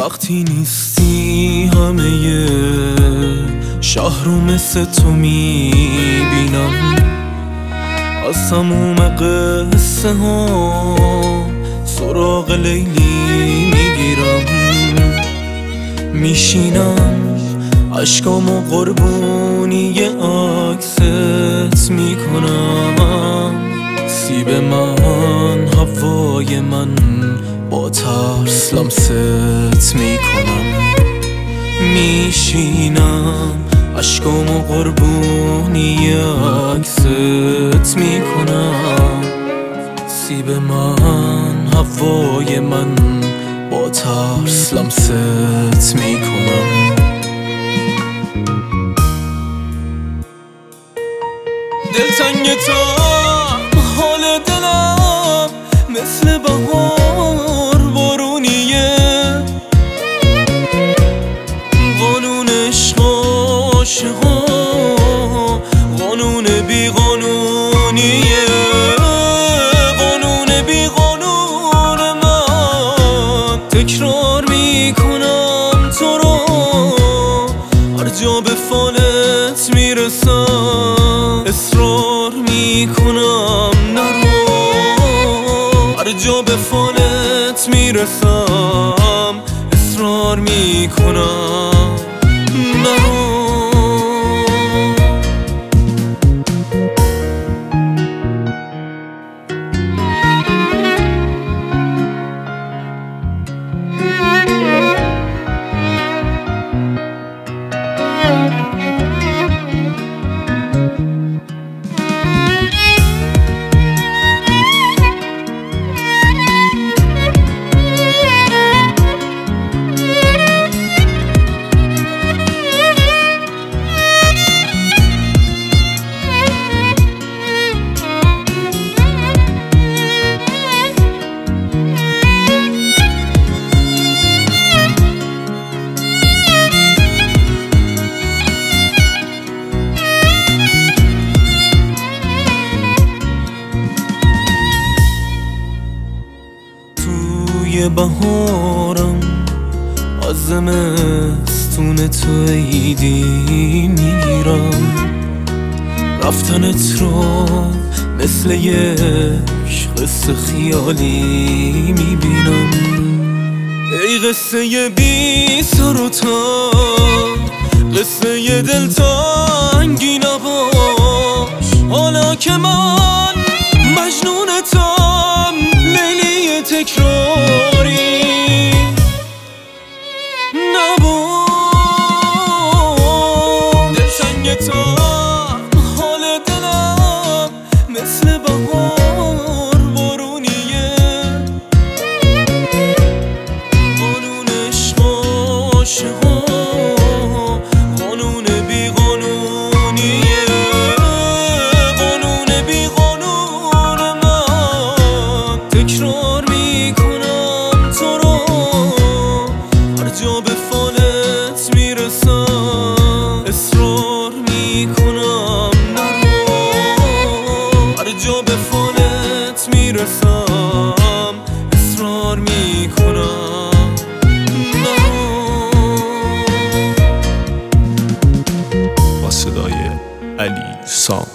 وقتی نیستی همه شهر رو مثل تو میبینم. از تموم قصه ها سراغ لیلی میگیرم. میشینم عشقامو قربونی عکست میکنم. سیب من هوای من با ترس لمست میکنم. میشینم عشقامو قربونی عکست میکنم. سیب من هوای من با ترس لمست میکنم. دلتنگتم حال دلم مثل بهار بارونیه. قانون عشق عاشقا قانون بی قانونیه. قانون بی قانون من تکرار میکنم تو رو. هر جا به فالت میرسم اصرار میکنم نرو. هر جا به فالت میرسم اصرار میکنم نرو. توی بهارم از زمستون تو عیدی میگیرم. رفتنت رو مثل یک قصه خیالی میبینم. ای قصه بی سر و تا، قصه دلتنگی نباش. حالا که من مجنونتم لیلی تکراری نبود. دلتنگتم حال دلم مثل بهار بارونیه. قانون عشق عاشقا قانون بی قانونیه. قانون بی قانون من تکرار میکنم تو رو. هر جا به فالت میرسم اصرار میکنم نرو. هر جا به فالت میرسم اصرار میکنم نرو. با صدای علی سام.